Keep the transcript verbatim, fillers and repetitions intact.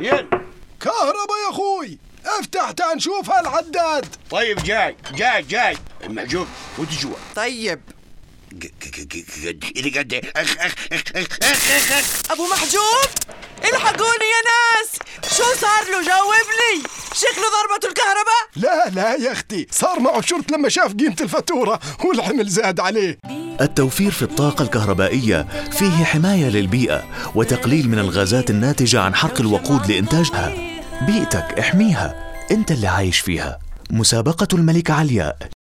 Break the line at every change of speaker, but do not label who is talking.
يلا.
كهرباء يا اخوي، افتح تعال نشوف هالعداد.
طيب جاي جاي جاي محجوب فوت جوا.
طيب
اللي قد اخ اخ اخ اخ اخ اخ
ابو محجوب، الحقوني يا ناس، شو صار له؟ جاوب لي، شكله ضربته الكهرباء.
لا لا يا اختي، صار معه شرط لما شاف قيمة الفاتورة والحمل زاد عليه.
التوفير في الطاقة الكهربائية فيه حماية للبيئة وتقليل من الغازات الناتجة عن حرق الوقود لإنتاجها. بيئتك احميها، انت اللي عايش فيها. مسابقة الملكة علياء